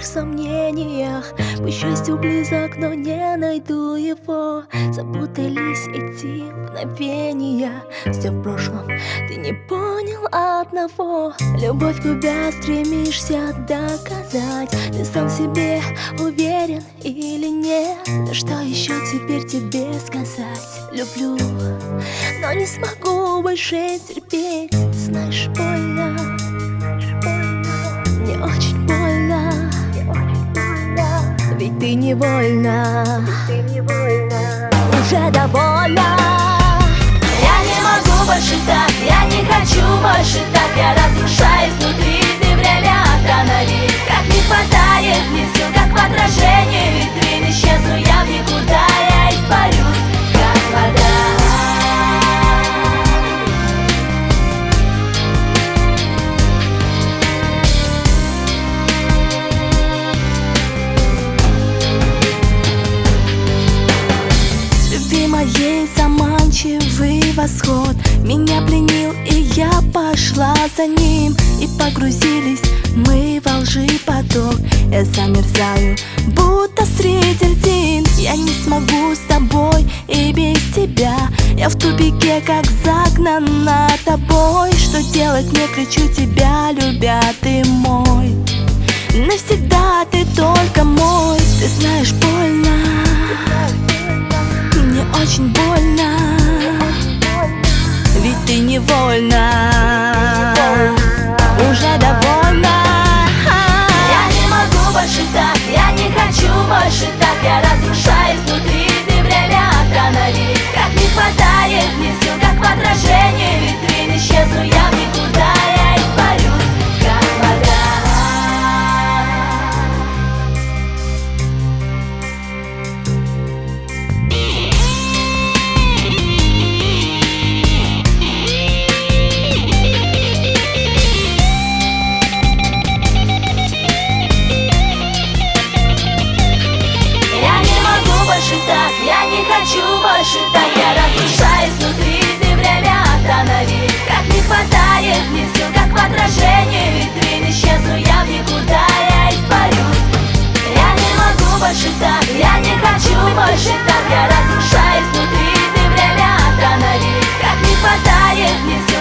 сомнениях. По счастью близок, но не найду его. Запутались эти мгновения. Все в прошлом, ты не понял одного. Любовь тебя стремишься доказать. Ты сам себе уверен или нет? Да что еще теперь тебе сказать? Люблю, но не смогу больше терпеть. Ты знаешь, больно, мне очень больно, ведь ты невольна, уже довольна. Я не могу больше так, я не хочу больше так. Я разрушаюсь внутри, ты время останови. Как не хватает мне сил, как в отражении витрин. Исчезну я в никуда, я испарюсь, как вода. Моей заманчивый восход меня пленил, и я пошла за ним. И погрузились мы во лжи поток. Я замерзаю, будто среди льдин. Я не смогу с тобой и без тебя. Я в тупике, как загнана тобой. Что делать мне, кричу тебя, любя, ты мой. Навсегда ты только мой. Ты знаешь, больно, мне очень больно, ведь ты невольна, уже довольна. Я не могу больше так, я не хочу больше так. Я разрушаюсь внутри, ты время останови. Как не хватает мне сил, как в отражении витрин. Исчезну я в никуда, я испарюсь, как вода. Я не хочу больше так, я разрушаюсь внутри, ты время останови. Как не хватает мне сил, как в отражении витрин. Исчезну я в никуда, я испарюсь. Я не могу больше так, я не хочу больше так. Я разрушаюсь внутри, ты время останови. Как не хватает мне сил,